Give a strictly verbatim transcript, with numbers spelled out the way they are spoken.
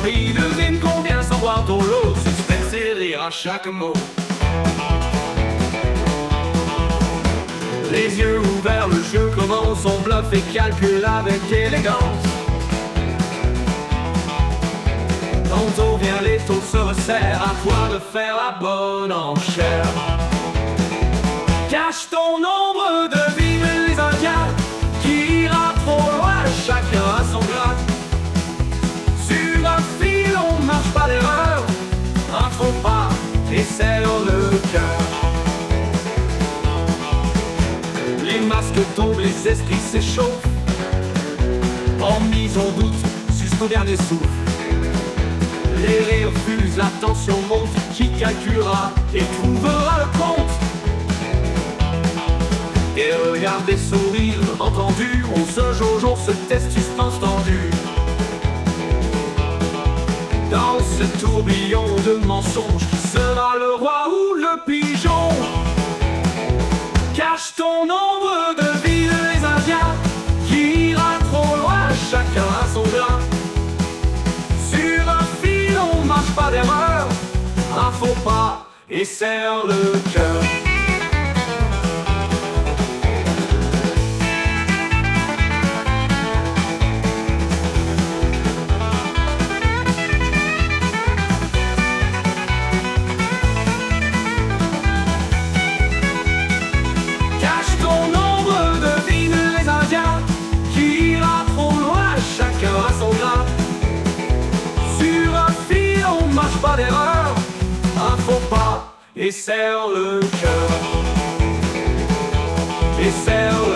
souris, devine combien sans voir ton lot. Suspense et rire à chaque mot. Les yeux ouverts, le jeu commence, on bluffe et calcule avec élégance. Tantôt vient les taux se resserrent, à toi de faire la bonne enchère. Cache ton ombre, devine les Indiens, qui ira trop loin, chacun à son grade. Sur un fil, on marche pas d'erreur, un faux pas et serre le cœur. Les masques tombent, les esprits s'échauffent. En mise en doute, jusqu'au dernier souffle. Les rires fusent, la tension monte. Qui calculera et trouvera le compte? Et regarde des sourires entendus. On se jauge, on se teste, suspense tendu. Dans ce tourbillon de mensonges, qui sera le roi ou le pigeon? Cache ton ombre, devine les Indiens, qui ira trop loin, chacun à son grain. Sur un fil, on marche pas d'erreur, un faux pas et serre le cœur. Pas d'erreur, un faux pas et serre le cœur. Et serre le